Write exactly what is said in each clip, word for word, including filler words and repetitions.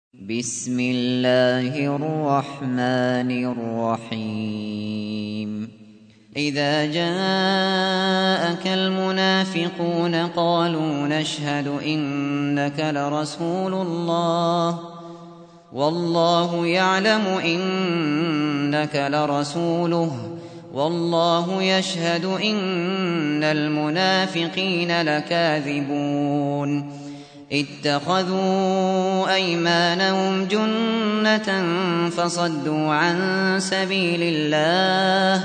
بسم الله الرحمن الرحيم إذا جاءك المنافقون قالوا نشهد إنك لرسول الله والله يعلم إنك لرسوله والله يشهد إن المنافقين لكاذبون اتخذوا أيمانهم جنة فصدوا عن سبيل الله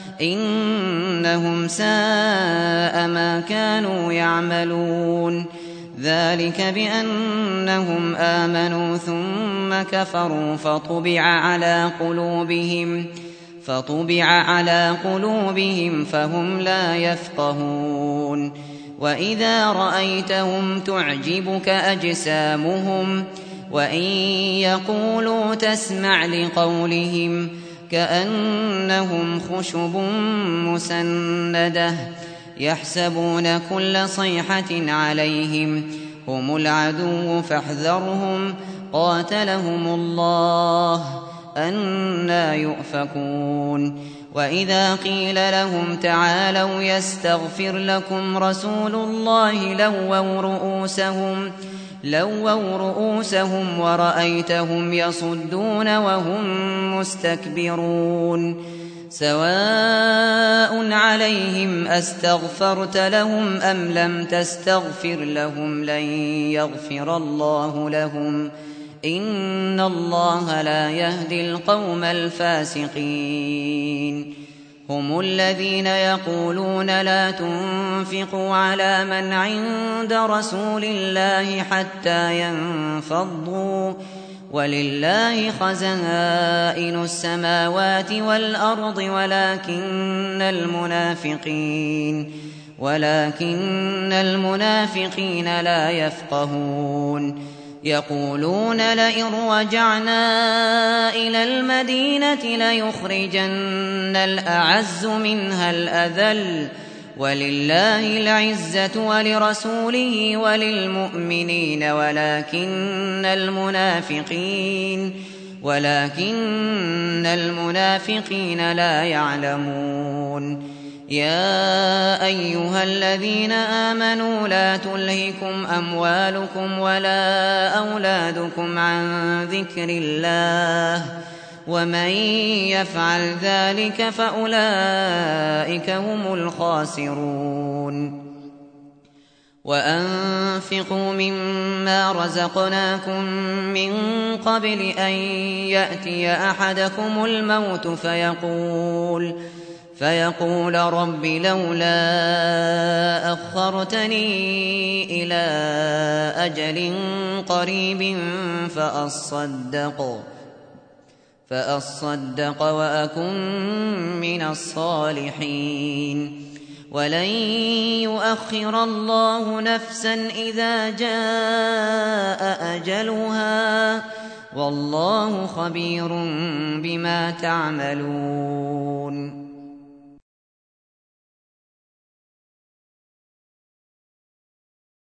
إنهم ساء ما كانوا يعملون ذلك بأنهم آمنوا ثم كفروا فطبع على قلوبهم فطبع على قلوبهم فهم لا يفقهون وإذا رأيتهم تعجبك أجسامهم وإن يقولوا تسمع لقولهم كأنهم خشب مسندة يحسبون كل صيحة عليهم هم العدو فاحذرهم قاتلهم الله أنى يؤفكون وإذا قيل لهم تعالوا يستغفر لكم رسول الله لووا رؤوسهم لووا رؤوسهم ورأيتهم يصدون وهم مستكبرون سواء عليهم أستغفرت لهم أم لم تستغفر لهم لن يغفر الله لهم إن الله لا يهدي القوم الفاسقين هم الذين يقولون لا تنفقوا على من عند رسول الله حتى ينفضوا ولله خزائن السماوات والأرض ولكن المنافقين ولكن المنافقين لا يفقهون يقولون لئن رجعنا إلى المدينة ليخرجن الأعز منها الأذل ولله العزة ولرسوله وللمؤمنين ولكن المنافقين ولكن المنافقين لا يعلمون يا أيها الذين آمنوا لا تلهكم أموالكم ولا أولادكم عن ذكر الله ومن يفعل ذلك فأولئك هم الخاسرون وأنفقوا مما رزقناكم من قبل أن يأتي أحدكم الموت فيقول فيقول رب لولا أخرتني إلى أجل قريب فأصدق فأصدق وأكن من الصالحين ولن يؤخر الله نفسا إذا جاء أجلها والله خبير بما تعملون